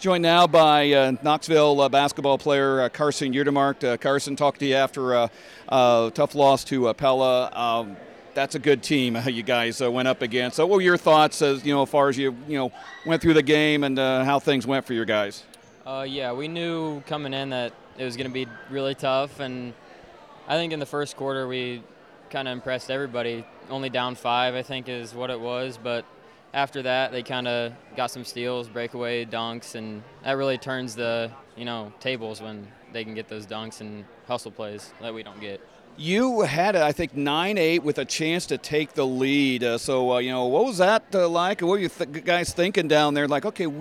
Joined now by Knoxville basketball player Carson Utermark. Carson, talked to you after a tough loss to Pella. That's a good team you guys went up against. So what were your thoughts as far as you went through the game and how things went for your guys? Yeah, we knew coming in that it was going to be really tough, and I think in the first quarter we kind of impressed everybody. Only down 5, I think, is what it was, but after that, they kind of got some steals, breakaway dunks, and that really turns the tables when they can get those dunks and hustle plays that we don't get. You had, I think, 9-8 with a chance to take the lead. So what was that like? What were you guys thinking down there? Like, okay,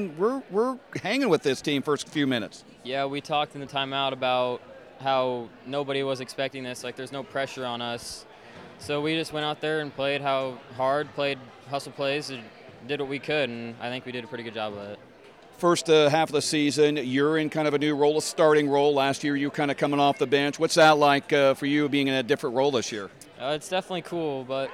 we're hanging with this team first few minutes. Yeah, we talked in the timeout about how nobody was expecting this. Like, there's no pressure on us. So we just went out there and played played hustle plays, and did what we could, and I think we did a pretty good job of it. First half of the season, you're in kind of a new role, a starting role. Last year, you were kind of coming off the bench. What's that like for you being in a different role this year? It's definitely cool, but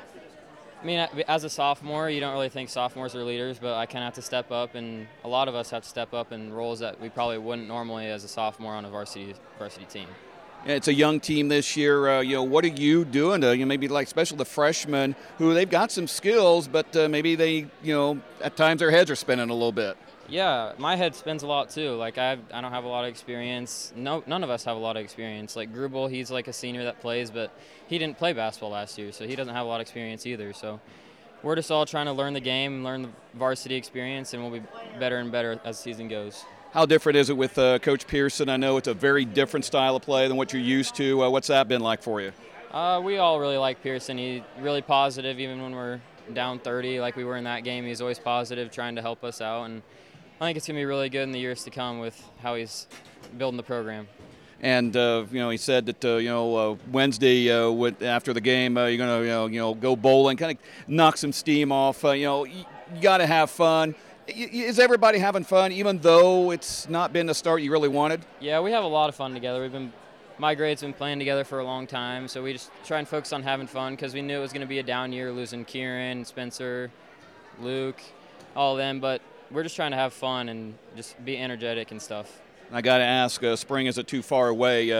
I mean, as a sophomore, you don't really think sophomores are leaders, but I kind of have to step up, and a lot of us have to step up in roles that we probably wouldn't normally as a sophomore on a varsity team. Yeah, it's a young team this year. What are you doing to maybe like especially the freshmen who they've got some skills, but maybe they at times their heads are spinning a little bit. Yeah, my head spins a lot too. Like I don't have a lot of experience. None of us have a lot of experience. Like Grubel, he's like a senior that plays, but he didn't play basketball last year, so he doesn't have a lot of experience either. So we're just all trying to learn the game, learn the varsity experience, and we'll be better and better as the season goes. How different is it with Coach Pearson? I know it's a very different style of play than what you're used to. What's that been like for you? We all really like Pearson. He's really positive, even when we're down 30 like we were in that game. He's always positive, trying to help us out, and I think it's going to be really good in the years to come with how he's building the program. And he said that Wednesday after the game you're going to go bowling, kind of knock some steam off. You got to have fun. Is everybody having fun, even though it's not been the start you really wanted? Yeah, we have a lot of fun together. My grade's been playing together for a long time, so we just try and focus on having fun because we knew it was going to be a down year, losing Kieran, Spencer, Luke, all of them. But we're just trying to have fun and just be energetic and stuff. I got to ask, spring isn't too far away.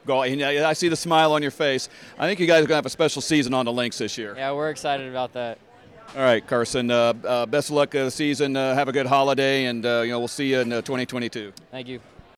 I see the smile on your face. I think you guys are going to have a special season on the links this year. Yeah, we're excited about that. All right, Carson, best of luck this season. Have a good holiday, and we'll see you in 2022. Thank you.